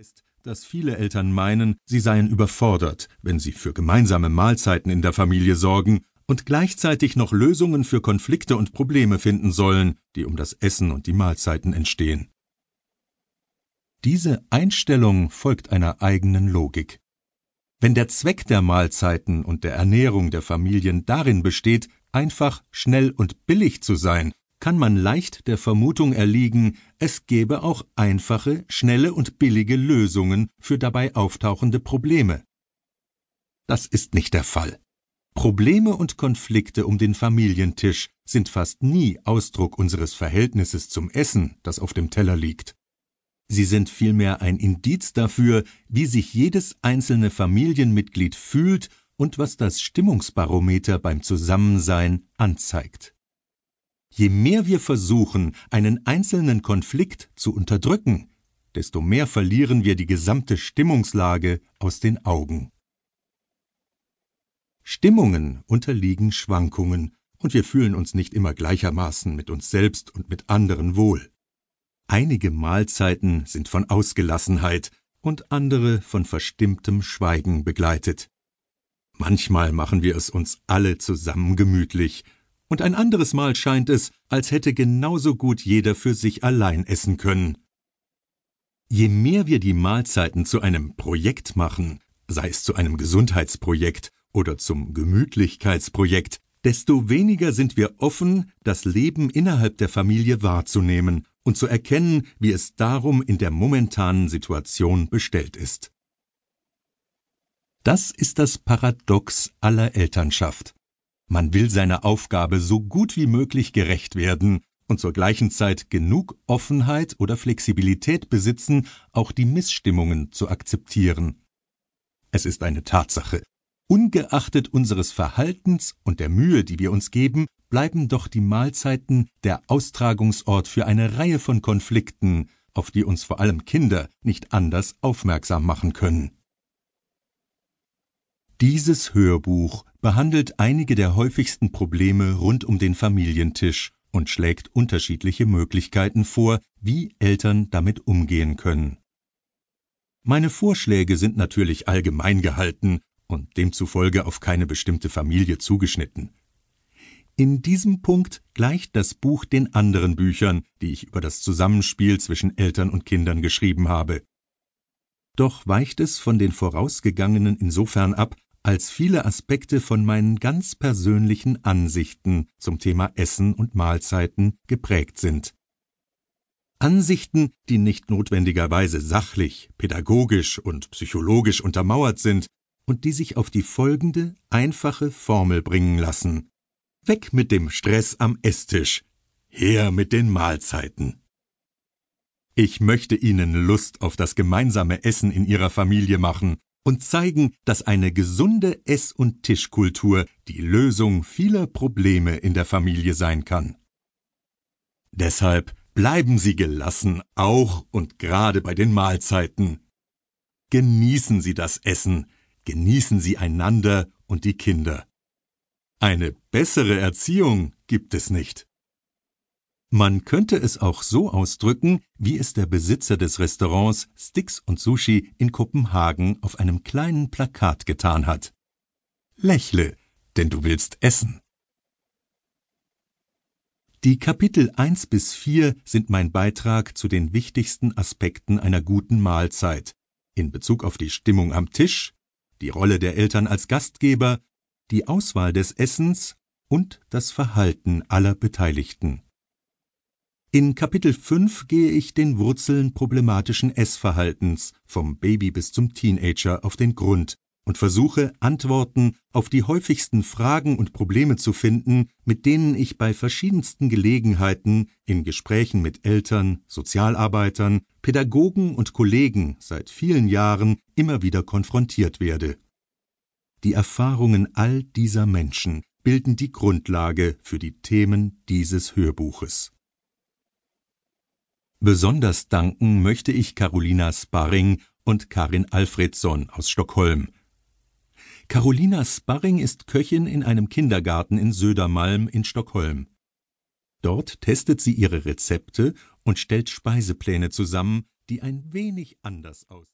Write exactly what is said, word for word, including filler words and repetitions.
weiß, dass viele Eltern meinen, sie seien überfordert, wenn sie für gemeinsame Mahlzeiten in der Familie sorgen und gleichzeitig noch Lösungen für Konflikte und Probleme finden sollen, die um das Essen und die Mahlzeiten entstehen. Diese Einstellung folgt einer eigenen Logik. Wenn der Zweck der Mahlzeiten und der Ernährung der Familien darin besteht, einfach, schnell und billig zu sein, kann man leicht der Vermutung erliegen, es gäbe auch einfache, schnelle und billige Lösungen für dabei auftauchende Probleme. Das ist nicht der Fall. Probleme und Konflikte um den Familientisch sind fast nie Ausdruck unseres Verhältnisses zum Essen, das auf dem Teller liegt. Sie sind vielmehr ein Indiz dafür, wie sich jedes einzelne Familienmitglied fühlt und was das Stimmungsbarometer beim Zusammensein anzeigt. Je mehr wir versuchen, einen einzelnen Konflikt zu unterdrücken, desto mehr verlieren wir die gesamte Stimmungslage aus den Augen. Stimmungen unterliegen Schwankungen, und wir fühlen uns nicht immer gleichermaßen mit uns selbst und mit anderen wohl. Einige Mahlzeiten sind von Ausgelassenheit und andere von verstimmtem Schweigen begleitet. Manchmal machen wir es uns alle zusammen gemütlich, und ein anderes Mal scheint es, als hätte genauso gut jeder für sich allein essen können. Je mehr wir die Mahlzeiten zu einem Projekt machen, sei es zu einem Gesundheitsprojekt oder zum Gemütlichkeitsprojekt, desto weniger sind wir offen, das Leben innerhalb der Familie wahrzunehmen und zu erkennen, wie es darum in der momentanen Situation bestellt ist. Das ist das Paradox aller Elternschaft. Man will seiner Aufgabe so gut wie möglich gerecht werden und zur gleichen Zeit genug Offenheit oder Flexibilität besitzen, auch die Missstimmungen zu akzeptieren. Es ist eine Tatsache. Ungeachtet unseres Verhaltens und der Mühe, die wir uns geben, bleiben doch die Mahlzeiten der Austragungsort für eine Reihe von Konflikten, auf die uns vor allem Kinder nicht anders aufmerksam machen können. Dieses Hörbuch behandelt einige der häufigsten Probleme rund um den Familientisch und schlägt unterschiedliche Möglichkeiten vor, wie Eltern damit umgehen können. Meine Vorschläge sind natürlich allgemein gehalten und demzufolge auf keine bestimmte Familie zugeschnitten. In diesem Punkt gleicht das Buch den anderen Büchern, die ich über das Zusammenspiel zwischen Eltern und Kindern geschrieben habe. Doch weicht es von den vorausgegangenen insofern ab, als viele Aspekte von meinen ganz persönlichen Ansichten zum Thema Essen und Mahlzeiten geprägt sind. Ansichten, die nicht notwendigerweise sachlich, pädagogisch und psychologisch untermauert sind und die sich auf die folgende einfache Formel bringen lassen: Weg mit dem Stress am Esstisch, her mit den Mahlzeiten. Ich möchte Ihnen Lust auf das gemeinsame Essen in Ihrer Familie machen und zeigen, dass eine gesunde Ess- und Tischkultur die Lösung vieler Probleme in der Familie sein kann. Deshalb bleiben Sie gelassen, auch und gerade bei den Mahlzeiten. Genießen Sie das Essen, genießen Sie einander und die Kinder. Eine bessere Erziehung gibt es nicht. Man könnte es auch so ausdrücken, wie es der Besitzer des Restaurants Sticks und Sushi in Kopenhagen auf einem kleinen Plakat getan hat. Lächle, denn du willst essen. Die Kapitel eins bis vier sind mein Beitrag zu den wichtigsten Aspekten einer guten Mahlzeit, in Bezug auf die Stimmung am Tisch, die Rolle der Eltern als Gastgeber, die Auswahl des Essens und das Verhalten aller Beteiligten. In Kapitel fünf gehe ich den Wurzeln problematischen Essverhaltens vom Baby bis zum Teenager auf den Grund und versuche, Antworten auf die häufigsten Fragen und Probleme zu finden, mit denen ich bei verschiedensten Gelegenheiten in Gesprächen mit Eltern, Sozialarbeitern, Pädagogen und Kollegen seit vielen Jahren immer wieder konfrontiert werde. Die Erfahrungen all dieser Menschen bilden die Grundlage für die Themen dieses Hörbuches. Besonders danken möchte ich Carolina Sparring und Karin Alfredsson aus Stockholm. Carolina Sparring ist Köchin in einem Kindergarten in Södermalm in Stockholm. Dort testet sie ihre Rezepte und stellt Speisepläne zusammen, die ein wenig anders aussehen.